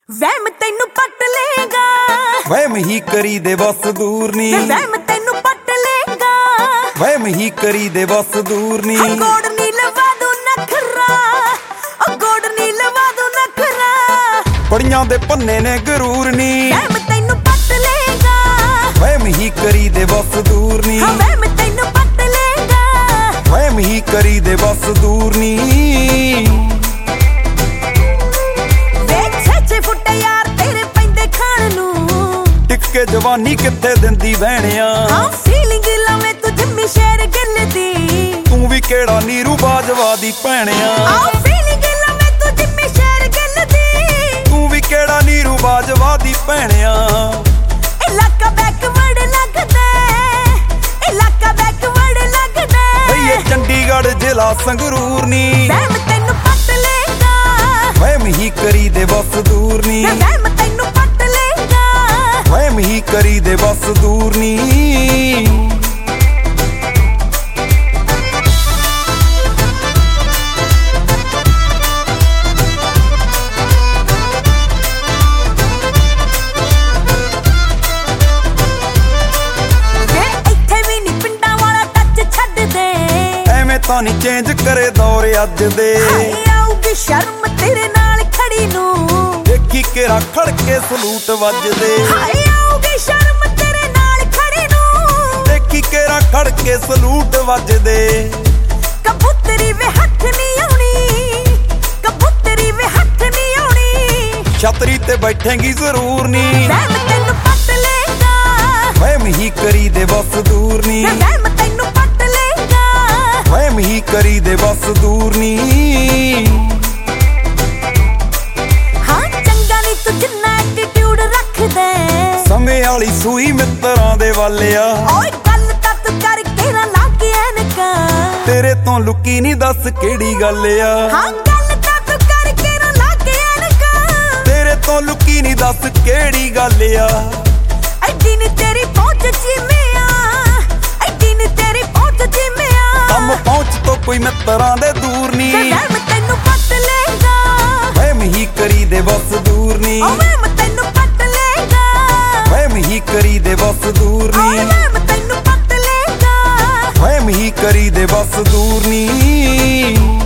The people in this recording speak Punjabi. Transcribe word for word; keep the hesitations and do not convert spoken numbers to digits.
ਵਹਿਮ ਤੈਨੂੰ ਪੱਟ ਲੇਗਾ, ਵਹਿਮ ਹੀ ਕਰੀ ਦੇ ਬਸ ਦੂਰ ਨੀ। ਵਹਿਮ ਤੈਨੂੰ ਪੱਟ ਲੇਗਾ, ਵਹਿਮ ਹੀ ਕਰੀ ਦੇ ਬਸ ਦੂਰ ਨੀ। ਗੋੜ ਨੀ ਲਵਾ ਦੂ ਨਖਰਾ, ਉਹ ਗੋੜ ਨੀ ਲਵਾ ਦੂ ਨਖਰਾ। ਪੜੀਆਂ ਦੇ ਪੰਨੇ ਨੇ ਗਰੂਰ ਨੀ। ਵਹਿਮ ਤੈਨੂੰ ਪੱਟ ਲੇਗਾ, ਵਹਿਮ ਹੀ ਕਰੀ ਦੇ ਬਸ ਦੂਰ ਨੀ। ਵਹਿਮ ਤੈਨੂੰ ਪੱਟ ਲੇਗਾ, ਵਹਿਮ ਹੀ ਕਰੀ ਦੇ ਬਸ ਦੂਰ ਨੀ। ਕੇ ਜਵਾਨੀ ਕਿੱਥੇ ਦਿੰਦੀ ਬਹਿਣਿਆ। ਹਾਂ ਫੀਲਿੰਗ ਲਾਵੇਂ ਤੂੰ ਜੰਮੀ ਸ਼ੇਰ ਗਿੱਲ ਦੀ। ਤੂੰ ਵੀ ਕਿਹੜਾ ਨੀਰੂ ਬਾਜਵਾ ਦੀ ਭੈਣਿਆ। ਹਾਂ ਫੀਲਿੰਗ ਲਾਵੇਂ ਤੂੰ ਜੰਮੀ ਸ਼ੇਰ ਗਿੱਲ ਦੀ। ਤੂੰ ਵੀ ਕਿਹੜਾ ਨੀਰੂ ਬਾਜਵਾ ਦੀ ਭੈਣਿਆ। ਇਲਾਕਾ ਬੈਕਵਰਡ ਲੱਗਦਾ, ਇਲਾਕਾ ਬੈਕਵਰਡ ਲੱਗਦਾ। ਇਹ ਚੰਡੀਗੜ੍ਹ ਜ਼ਿਲ੍ਹਾ ਸੰਗਰੂਰ ਨੀ। ਵਹਿਮ ਤੈਨੂੰ ਪੱਟ ਲੇਗਾ, ਵਹਿਮ ਹੀ ਕਰੀ ਦੇ ਬਸ ਦੂਰ ਨੀ। ਵਹਿਮ ਤੈਨੂੰ ਪੱਟ ਲੇਗਾ, ਵਹਿਮ ਹੀ ਕਰੀ ਦੇ ਬਸ ਦੂਰ ਨੀ। ਇੱਥੇ ਵੀ ਨੀ ਪਿੰਡਾਂ ਵਾਲਾ ਟੱਚ ਛੱਡ ਦੇ। ਐਵੇਂ ਤਾਂ ਨੀ ਚੇਂਜ ਕਰੇ ਦੌਰ ਅੱਜ ਦੇ। ਆਊਗੀ ਸ਼ਰਮ ਤੇਰੇ ਨਾਲ ਖੜੀ ਨੂੰ। ਦੇਖੀ ਕਿਹੜਾ ਖੜ ਕੇ ਸਲੂਟ ਵੱਜਦੇ। ਹਾਏ ਆਊਗੀ ਸ਼ਰਮ ਤੇਰੇ ਨਾਲ ਖੜੀ ਨੂੰ। ਦੇਖੀ ਕਿਹੜਾ ਖੜ ਕੇ ਸਲੂਟ ਵੱਜਦੇ। ਕਬੂਤਰੀ ਵੇ ਹੱਥ ਨਹੀਂ ਆਉਣੀ, ਕਬੂਤਰੀ ਵੇ ਹੱਥ ਨਹੀਂ ਆਉਣੀ। ਛਤਰੀ ਤੇ ਬੈਠੇਂਗੀ ਜ਼ਰੂਰ ਨੀ। ਵਹਿਮ ਤੈਨੂੰ ਪੱਟ ਲੇਗਾ, ਵਹਿਮ ਹੀ ਕਰੀ ਦੇ ਬਸ ਦੂਰ ਨੀ। ਵਹਿਮ ਤੈਨੂੰ ਪੱਟ ਲੇਗਾ, ਵਹਿਮ ਹੀ ਕਰੀ ਦੇ ਬਸ ਦੂਰ ਨੀ। ਹਾਂ ਚੰਗਾ ਨੀ ਤੂੰ ਜਿੰਨਾ ਐਟੀਟਿਊਡ ਰੱਖਦਾ। ਸਮੇਂ ਵਾਲੀ ਸੂਈ ਮਿੱਤਰਾਂ ਦੇ ਵਾਲਿਆ। ਓਏ ਗੱਲ ਤਾਂ ਤੂੰ ਕਰਕੇ ਨਾ ਲਾ ਕੇ ਐਨਕਾਂ। ਤੇਰੇ ਤੋਂ ਲੁਕੀ ਨੀ ਦੱਸ ਕਿਹੜੀ ਗੱਲ ਆ। ਹਾਂ ਗੱਲ ਤਾਂ ਤੂੰ ਕਰਕੇ ਨਾ ਲਾ ਕੇ ਐਨਕਾਂ। ਤੇਰੇ ਤੋਂ ਲੁਕੀ ਨੀ ਦੱਸ ਕਿਹੜੀ ਗੱਲ ਆ। ਐਡੀ ਨੀ ਤੇਰੀ ਪਹੁੰਚ ਜਿਮਿਆ, ਐਡੀ ਨੀ ਤੇਰੀ ਪਹੁੰਚ ਜਿਮਿਆ। ਕੰਮ ਪਹੁੰਚ ਤੋਂ ਕੋਈ ਮਿੱਤਰਾਂ ਦੇ ਦੂਰ ਨੀ। ਵਹਿਮ ਤੈਨੂੰ ਪੱਟ ਲੇਗਾ, ਵਹਿਮ ਹੀ ਕਰੀ ਦੇ ਬਸ ਦੂਰ ਨੀ। ਓ ਵਹਿਮ ਤੈਨੂੰ ਪੱਟ ਲੇਗਾ, ਵਹਿਮ ਹੀ ਕਰੀ ਦੇ ਬਸ ਦੂਰ ਓ ਨੀ। ਵਹਿਮ ਤੈਨੂੰ ਪੱਟ ਲੇਗਾ, ਵਹਿਮ ਹੀ ਕਰੀ ਦੇ ਬਸ ਦੂਰ ਨੀ।